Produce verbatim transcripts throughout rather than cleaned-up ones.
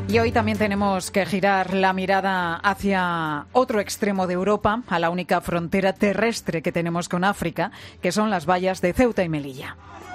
Y hoy también tenemos que girar la mirada hacia otro extremo de Europa, a la única frontera terrestre que tenemos con África, que son las vallas de Ceuta y Melilla.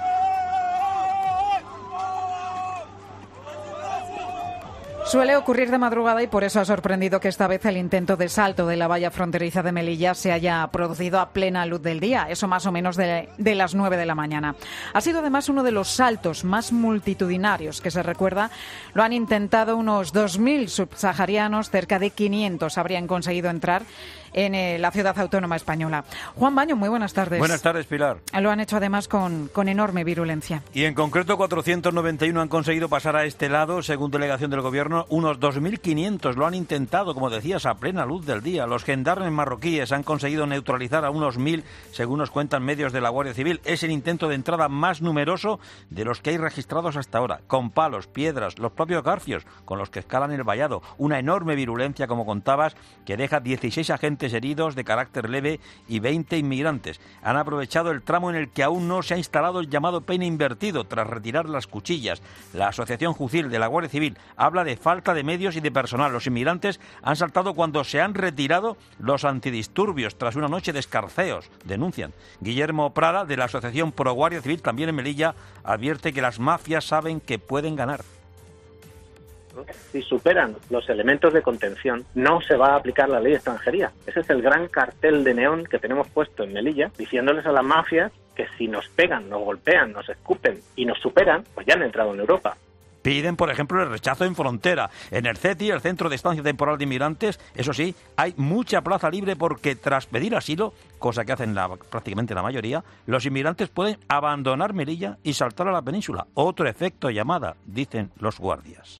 Suele ocurrir de madrugada y por eso ha sorprendido que esta vez el intento de salto de la valla fronteriza de Melilla se haya producido a plena luz del día, eso más o menos de, de las nueve de la mañana. Ha sido además uno de los saltos más multitudinarios que se recuerda. Lo han intentado unos dos mil subsaharianos, cerca de quinientos habrían conseguido entrar en eh, la ciudad autónoma española. Juan Baño, muy buenas tardes. Buenas tardes, Pilar. Lo han hecho además con, con enorme virulencia. Y en concreto cuatrocientos noventa y uno han conseguido pasar a este lado, según delegación del Gobierno. Unos dos mil quinientos lo han intentado, como decías, a plena luz del día. Los gendarmes marroquíes han conseguido neutralizar a unos mil, según nos cuentan medios de la Guardia Civil. Es el intento de entrada más numeroso de los que hay registrados hasta ahora, con palos, piedras, los propios garfios con los que escalan el vallado. Una enorme virulencia, como contabas, que deja dieciséis agentes heridos de carácter leve y veinte inmigrantes. Han aprovechado el tramo en el que aún no se ha instalado el llamado peine invertido tras retirar las cuchillas. La Asociación Jucil de la Guardia Civil habla de falta de medios y de personal. Los inmigrantes han saltado cuando se han retirado los antidisturbios tras una noche de escarceos, denuncian. Guillermo Prada, de la Asociación Pro Guardia Civil, también en Melilla, advierte que las mafias saben que pueden ganar. Si superan los elementos de contención, no se va a aplicar la ley de extranjería. Ese es el gran cartel de neón que tenemos puesto en Melilla, diciéndoles a las mafias que si nos pegan, nos golpean, nos escupen y nos superan, pues ya han entrado en Europa. Piden, por ejemplo, el rechazo en frontera. En el CETI, el Centro de Estancia Temporal de Inmigrantes, eso sí, hay mucha plaza libre porque tras pedir asilo, cosa que hacen la, prácticamente la mayoría, los inmigrantes pueden abandonar Melilla y saltar a la península. Otro efecto llamada, dicen los guardias.